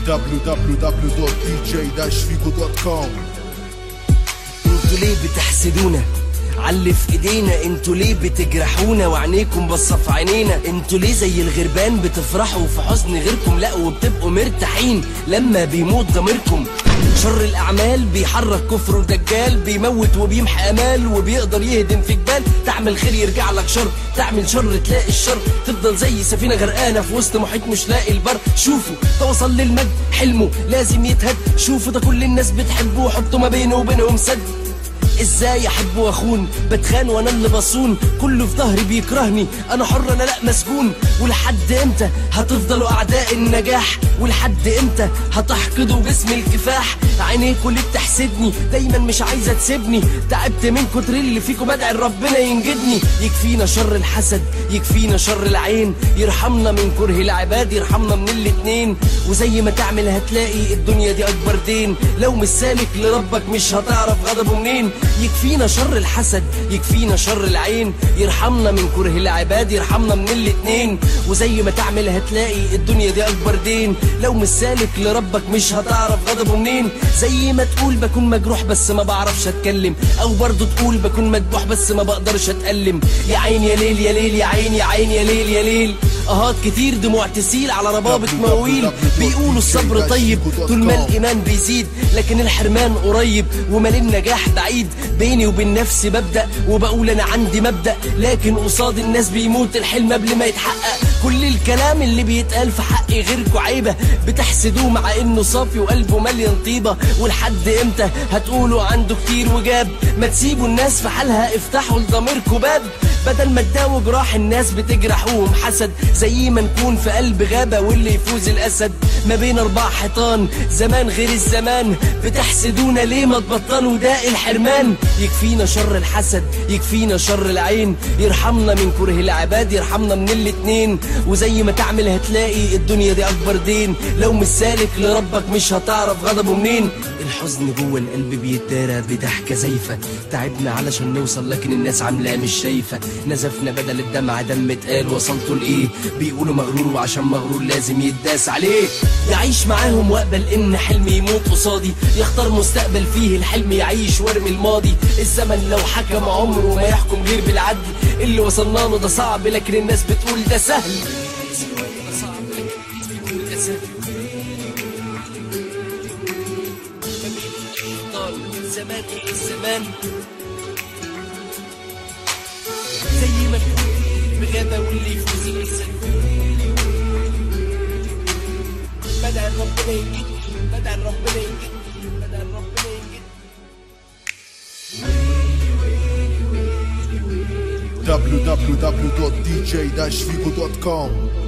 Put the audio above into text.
www.dj-figo.com. انتوا ليه بتحسدونا عاللي في ايدينا؟ انتوا ليه بتجرحونا وعينيكم بصة في عينينا؟ انتوا ليه زي الغربان بتفرحوا في حزن غيركم؟ لا وبتبقوا مرتاحين لما بيموت ضميركم. شر الاعمال بيحرك كفر ودجال، بيموت وبيمحي امال وبيقدر يهدم في جبال. تعمل خير يرجع لك شر، تعمل شر تلاقي الشر، تفضل زي سفينة غرقانة في وسط محيط مش لاقي البر. شوفوا توصل للمجد حلمه لازم يتهد، شوفوا ده كل الناس بتحبه وحطوا ما بينه وبينهم سد. ازاي احب واخون؟ بتخان وانا اللي بصون، كله في ظهري بيكرهني، انا حر انا لا مسجون. ولحد امتى هتفضلوا اعداء النجاح؟ ولحد امتى هتحقدوا باسم الكفاح؟ عينيكوا اللي بتحسدني دايما مش عايزه تسيبني، تعبت من كتر اللي فيكم بدعي ربنا ينجدني. يكفينا شر الحسد، يكفينا شر العين، يرحمنا من كره العباد، يرحمنا من الاتنين. وزي ما تعمل هتلاقي الدنيا دي اكبر دين، لو مش سالك لربك مش هتعرف غضبه منين. يكفينا شر الحسد، يكفينا شر العين، يرحمنا من كره العباد، يرحمنا من الاتنين. وزي ما تعمل هتلاقي الدنيا دي اكبر دين، لو مش سالك لربك مش هتعرف غضبه منين. زي ما تقول بكون مجروح بس ما بعرفش اتكلم، او برضو تقول بكون مدبوح بس ما بقدرش اتألم. يا عين يا ليل يا ليل يا عين يا عين يا ليل يا ليل. اهات كتير دموع تسيل على ربابة مواويل، بيقولوا الصبر طيب طول ما الايمان بيزيد، لكن الحرمان قريب ومال النجاح بعيد. بيني وبين نفسي ببدأ وبقول انا عندي مبدأ، لكن قصاد الناس بيموت الحلم قبل ما يتحقق. كل الكلام اللي بيتقال في حقي غيركوا عيبة، بتحسدوه مع انه صافي وقلبه مليان طيبة. ولحد امتى هتقولوا عنده كتير وجاب؟ ما تسيبوا الناس في حالها، افتحوا لضميركوا باب، بدل ما تداووا جراح الناس بتجرحوهم حسد. زي ما نكون في قلب غابة واللي يفوز الاسد، ما بين 4 حيطان زمان غير الزمان. بتحسدونا ليه؟ ما تبطلوا داء الحرمان. يكفينا شر الحسد، يكفينا شر العين، يرحمنا من كره العباد، يرحمنا من الاتنين. وزي ما تعمل هتلاقي الدنيا دي اكبر دين، لو مش سالك لربك مش هتعرف غضبه منين. الحزن جوه القلب بيتدارى بضحكة زيفة، تعبنا علشان نوصل لكن الناس عاملاه مش شايفة. نزفنا بدل الدمع دم اتقال، وصلتوا لايه؟ بيقولوا مغرور وعشان مغرور لازم يتداس عليه. يعيش معاهم واقبل ان حلمي يموت قصادي، يختار مستقبل فيه الحلم يعيش وارمي الماضي. الزمن لو حكم عمره ما يحكم غير بالعدل، اللي وصلنا له ده صعب لكن الناس بتقول ده سهل. زمان غير الزمان، زي ما تقول بغابة واللي يفوز الإنسان. بدأ ربنا ينجد، بدأ ربنا ينجد، بدأ ربنا ينجد. www.dj-figo.com.